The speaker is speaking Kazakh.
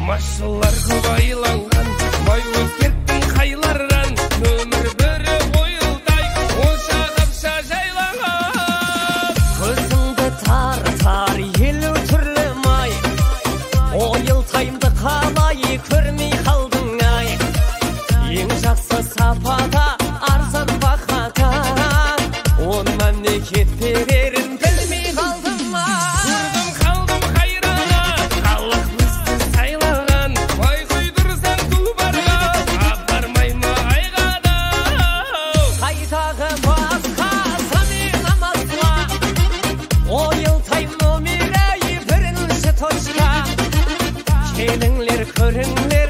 Машылар қылбайланған, бай өзгерттің қайлардан, өмір бірі ойылдай, онша қапша жайлаған. Көзіңді тартар елу түрлі май, ойыл таймды қалай көрмей қалдың ай. Ең жақсы сапада арзан бақада, он мемлекет берерін білмей қалдым ай. Көрдім қалдым қайрана, халық бізді сайлаған, бай құйдырсаң тұлпарға, апармай ма айғада. Қайдағы басқа замин намазға, ойыл тайм номері бірінші точка. Келіңлер көріңлер